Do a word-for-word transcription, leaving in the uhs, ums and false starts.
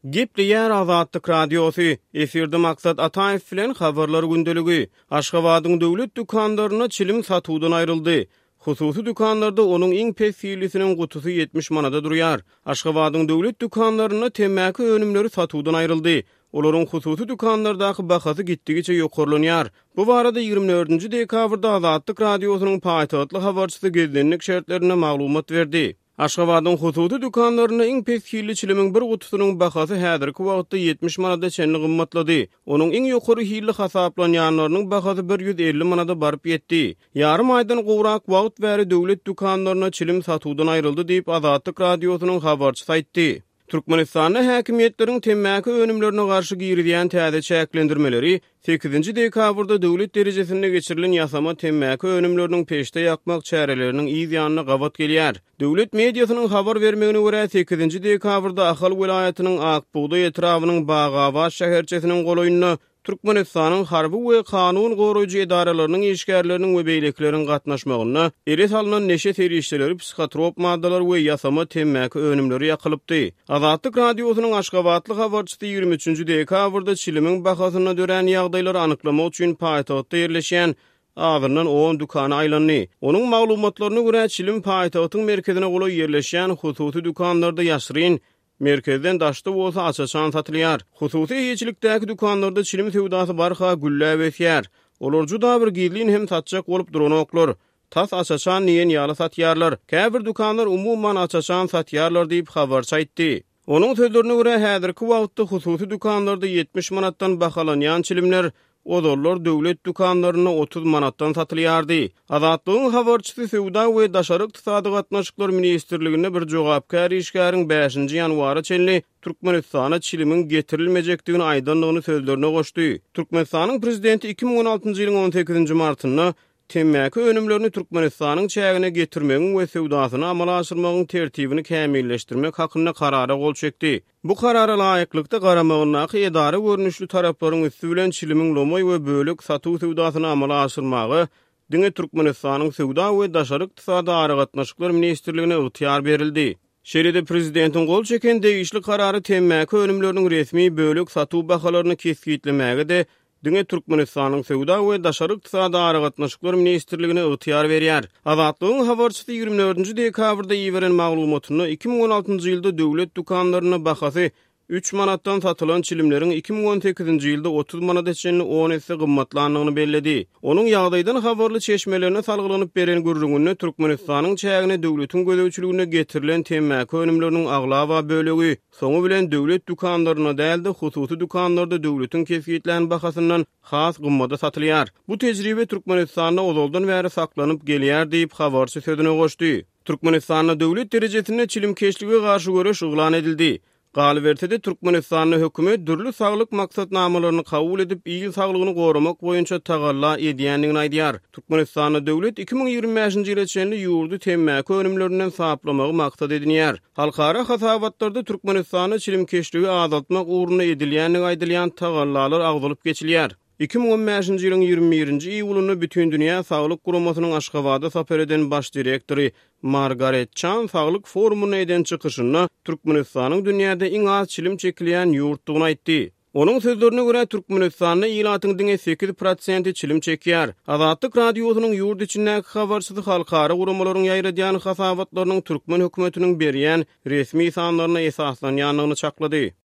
Gepli yer Azadlyk radiosu, efirde maksat Ataev bilen habarlar gündeligi. Aşgabatyň döwlet dükanlaryna çilim satuwdan aýryldy. Hususy dükanlarda onuň iň pesýilisiniň gutusy yetmiş manada durýar. Aşgabatyň döwlet dükanlaryna temäki önümleri satuwdan aýryldy. Olaryň hususy dükanlardaky bahasy gitdigiçe ýokarlanýar. Bu barada ýygrimi dördünji dekabrda Azadlyk radiosynyň paýtagtly habarçysy gezdenlik şertlerine maglumat berdi. Aşgabatyň hususy dükanlaryna iň pesýili çilimiň bir gutusynyň bahasy häzirki wagtda yetmiş manada çenli gymmatlady. Onuň iň ýokary hili hasaplanýanlarynyň bahasy bir ýüz elli manada baryp ýetdi. Ýarym aýdan gowrak wagt bäri döwlet dükanlaryna çilim satuwdan aýryldy diýip Azadlyk radiosynyň habarçysy aýtdy. Türkmenistanyň häkimetleriň temäki önümlerine garşy giýrilýän täze çäklendirmeleri sekizinji dekabrda döwlet derejesinde geçirilen ýasama temäki önümleriniň peşde ýakmak çäreleriniň ýygyanyna gabat gelýär. Döwlet mediasynyň habar bermegine görä sekizinji dekabrda Ahal welaýatynyň Akbuğda etrawynyň Bagava şäherçesiniň golaýyna Türkmenistanyň harby we kanun goraýjy edaralarynyň işgärleriniň we beýlekleriniň gatnaşmagyna ele salynan neşe terişleri, psikotrop maddalar we ýasama temäki önümleri ýakylypdy. Azadlyk radiosynyň Aşgabatly habarçysy ýygrimi üçünji dekabrda çilimiň bahasyna dören ýagdaýlary anyklamak üçin paýtagtda ýerleşýän azyrdan on dükana aýlandy. Onuň maglumatlaryna görä çilim paýtagtyň merkezine goly ýerleşýän hususy dükanlarda ýaşyryn merkezden daşda bolsa açaçan satylýar. Hususy ýeçilikdäki dükanlarda çilim sewdasy barha güllä besýär. Olar juda bir gizlin hem satjak bolup duranoklar. Tas açaçan niýen ýaly satýarlar. Käbir dükanlar umumyň açaçan satýarlar diýip habar çaýtdy. Onuň sözlerine görä häzirki wagtda hususy dükanlarda yetmiş manatdan bahalanýan çilimler odollar döwlet dükanlaryna otuz manatdan satylýardy. Azadlygyň habarçysy Sewda we Daşaryk Iqtisady gatnaşyklar ministrligine bir jogapkar işgäriň beşinji ýanwary çenli Türkmenistana çilimiň getirilmejekdigini aýdanlygyny sözlerine goşdy. Türkmenistanyň prezidenti iki bin on altynjy ýylyň on sekizinji martyna temäki önümlerini Türkmenistanyň çägine getirmegiň we sewdasyny amala aşyrmagyň tertibini kämilleşdirmek hakyna karara gol çekdi. Bu karara laýyklykda garamagyna edara görnüşli taraplaryň üstü bilen çilimiň lomoy we bölük satuw sewdasyny amala aşyrmagy diňe Türkmenistanyň Sewda we Daşaryk Iqtisady gatnaşyklar ministrligine ygtyar berildi. Şeride prezidentiň gol çeken degişli karary temäki önümleriniň resmi bölük satuw bahalaryny kesgitlemegi de diňe Türkmenistanyň Sewda we Daşaryk Iqtisady gatnaşyklar ministrligine ygtyar berýär. Azadlygyň habarçysy ýygrimi dördünji dekabrda ýiberen maglumatyny iki bin on altynjy ýylda döwlet dükanlaryna bahasy üç manatdan satylan çilimleriň iki bin on sekizinji ýylda otuz manat eçenli on esse gymmatlandygyny belledi. Onuň ýagdaýdan habarly çeşmelerine salgylanyp beren gürrüňünde Türkmenistanyň çägine döwletiň gödäwçiligine getirilen temäki önümleriniň aglawa bölegi, soňu bilen döwlet dükanlaryna däldi hususy dükanlarda döwletiň kesgitlen bahasyndan has gymmada satylýar. Bu tejribe Türkmenistanda ozaldan bäri saklanyp gelýär diýip habarçy sözüne goşdy. Türkmenistanyň döwlet derejesinde çilimkeşligi garşy görüş uglan edildi. Galbertede Türkmenistanyň hökümet dürli saglyk maksatnamalaryny kabul edip iýil saglygyny goramak boýunça tagalla edýändigini aýdýar. Türkmenistanyň döwlet iki bin ýygrimi beşinji ýyla çenli ýurdu temäki önümlerinden saplamagy maksat edinýär. Halkara hasabatlarda Türkmenistanyň çilimkeşligi azaltmak uğruna edilýändigi aýdylýan tagallalar agdalyp geçilýär. iki bin on beşinji ýylyň ýygrimi birinji iýuluny bütün dünýä saglyk guramasynyň Aşgabada safar eden baş direktori Margaret Chan saglyk forumuny eden çykyşyna Türkmenistanyň dünýäde iň az çilim çekilýän ýurtdygyny aýtdy. Onuň sözlerine görä Türkmenistanyň ýylatyň diňe sekiz prosent çilim çekýär. Azadlyk radiosynyň ýurt içindäki habarçysy halkara guramalaryň ýaýradýan hasabatlarynyň türkmen hökümetiniň berýän resmi sanlaryna esaslanýanlygyny çaklady.